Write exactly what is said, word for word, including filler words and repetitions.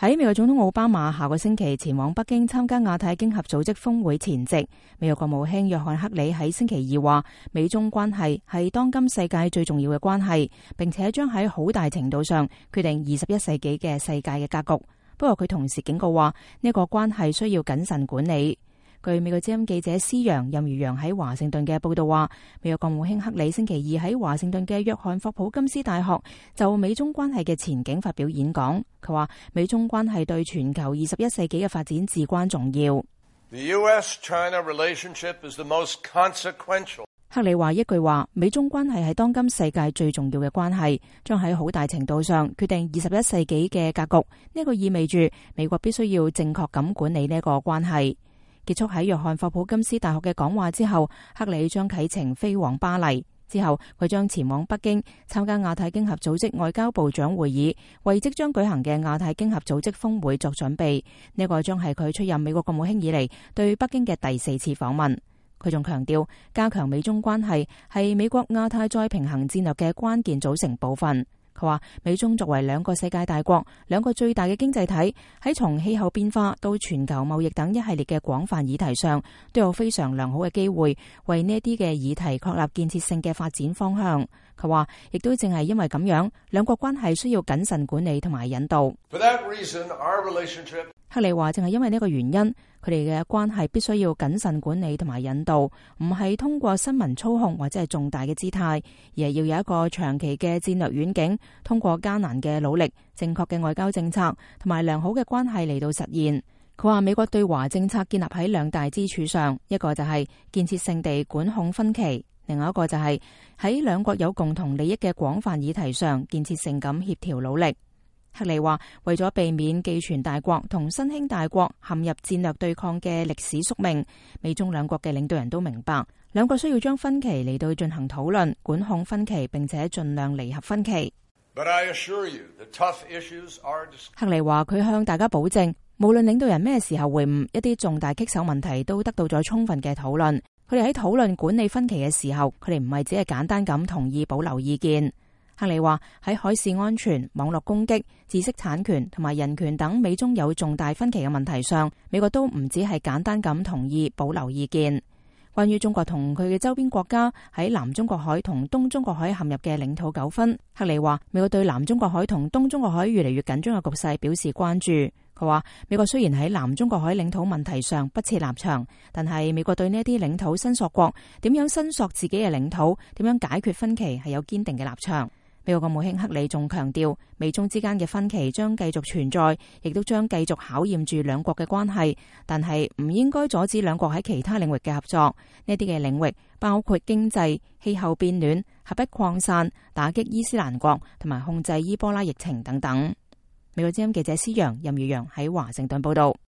喺美國總統奧巴馬下個星期前往北京參加亞太經合組織峰會前夕，美國國務卿約翰克里喺星期二話，美中關係係當今世界最重要嘅關係，並且將喺好大程度上決定二十一世紀嘅世界嘅格局。不過佢同時警告話，呢個關係需要謹慎管理。據美國之音記者施陽任如陽喺華盛頓嘅報道話，美國國務卿克里星期二喺華盛頓嘅約翰霍普金斯大學就美中關係嘅前景發表演講。佢話美中關係對全球二十一世紀嘅發展至關重要。 The U S China relationship is the most consequential. 克里話一句話，美中關係係當今世界最重要嘅關係，將喺好大程度上決定二十一世紀嘅格局。呢個意味住美國必須要正確咁管理呢個關係。結束喺約翰霍普金斯大學嘅講話之後，克里將啟程飛往巴黎。之後佢將前往北京參加亞太經合組織外交部長會議，為即將舉行嘅亞太經合組織峰會作準備。呢個將係佢出任美國國務卿以嚟對北京嘅第四次訪問。佢仲強調，加強美中關係係美國亞太再平衡戰略嘅關鍵組成部分。佢話美中作為兩個世界大國，兩個最大嘅經濟體，喺從氣候變化到全球貿易等一系列嘅廣泛議題上，都有非常良好嘅機會為呢啲嘅議題確立建設性嘅發展方向。佢話亦都正係因為咁樣，兩國關係需要謹慎管理同埋引導。 For that reason, our relationship... 克里話正係因為呢個原因，佢哋嘅關係必須要謹慎管理同埋引導，唔係通過新聞操控或者係重大嘅姿態，而係要有一個長期嘅戰略遠景，通過艱難嘅努力、正確嘅外交政策同埋良好嘅關係嚟到實現。佢話美國對華政策建立喺兩大支柱上，一個就係建設性地管控分歧，另外一個就係喺兩國有共同利益嘅廣泛議題上建設性咁協調努力。克里話，為咗避免寄存大國同新興大國陷入戰略對抗嘅歷史宿命，美中兩國嘅領導人都明白，兩國需要將分歧嚟到進行討論，管控分歧，並且盡量彌合分歧。 But I assure you, the tough issues are... 克里話佢向大家保證，無論領導人咩時候會晤，一啲重大棘手問題都得到咗充分嘅討論。佢哋喺討論管理分歧嘅時候，佢哋唔係只係簡單咁同意保留意見。克里話喺海事安全、網絡攻擊、知識產權同埋人權等美中有重大分歧嘅問題上，美國都唔止係簡單咁同意保留意見。關於中國同佢嘅周邊國家喺南中國海同東中國海陷入嘅領土糾紛，克里話美國對南中國海同東中國海越嚟越緊張嘅局勢表示關注。佢話美國雖然喺南中國海領土問題上不設立場，但係美國對呢一啲領土申索國點樣申索自己嘅領土、點樣解決分歧係有堅定嘅立場。美國國務卿克里仲強調，美中之間嘅分歧將繼續存在，亦都將繼續考驗住兩國嘅關係，但係唔應該阻止兩國喺其他領域嘅合作。呢啲嘅領域包括經濟、氣候變暖、核不擴散、打擊伊斯蘭國同埋控制伊波拉疫情等等。美國之音記者施陽任如陽喺華盛頓報道。